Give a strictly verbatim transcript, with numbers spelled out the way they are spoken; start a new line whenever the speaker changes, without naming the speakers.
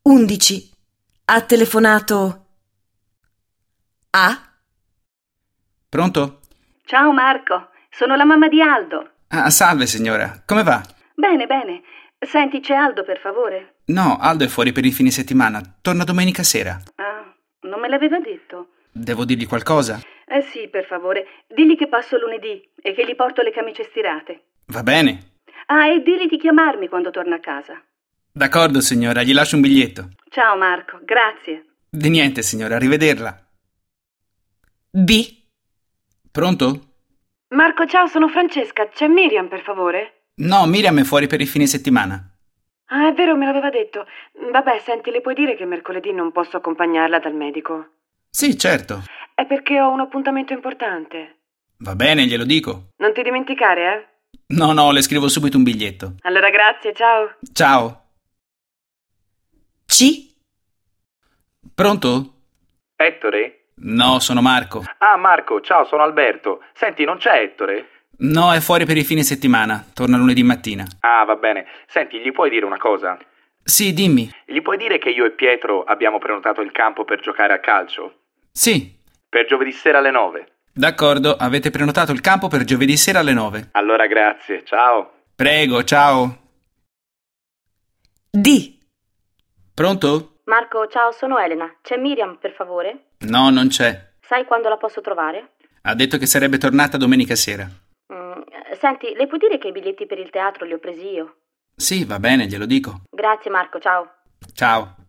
undici. Ha telefonato A?
Pronto?
Ciao Marco, sono la mamma di Aldo.
Ah, salve signora, come va?
Bene, bene. Senti, c'è Aldo, per favore?
No, Aldo è fuori per il fine settimana, torna domenica sera.
Ah, non me l'aveva detto.
Devo dirgli qualcosa?
Eh sì, per favore. Digli che passo lunedì e che gli porto le camicie stirate.
Va bene.
Ah, e digli di chiamarmi quando torna a casa.
D'accordo signora, gli lascio un biglietto.
Ciao Marco, grazie.
Di niente signora, arrivederla.
B?
Pronto?
Marco, ciao, sono Francesca. C'è Miriam, per favore?
No, Miriam è fuori per il fine settimana.
Ah, è vero, me l'aveva detto. Vabbè, senti, le puoi dire che mercoledì non posso accompagnarla dal medico?
Sì, certo.
È perché ho un appuntamento importante.
Va bene, glielo dico.
Non ti dimenticare, eh?
No, no, le scrivo subito un biglietto.
Allora, grazie, ciao.
Ciao.
C?
Pronto?
Ettore?
No, sono Marco.
Ah, Marco, ciao, sono Alberto. Senti, non c'è Ettore?
No, è fuori per il fine settimana, torna lunedì mattina.
Ah, va bene. Senti, gli puoi dire una cosa?
Sì, dimmi.
Gli puoi dire che io e Pietro abbiamo prenotato il campo per giocare a calcio?
Sì.
Per giovedì sera alle nove.
D'accordo, avete prenotato il campo per giovedì sera alle nove.
Allora, grazie, ciao.
Prego, ciao.
D?
Pronto?
Marco, ciao, sono Elena. C'è Miriam, per favore?
No, non c'è.
Sai quando la posso trovare?
Ha detto che sarebbe tornata domenica sera.
Mm, senti, le puoi dire che i biglietti per il teatro li ho presi io?
Sì, va bene, glielo dico.
Grazie Marco, ciao.
Ciao.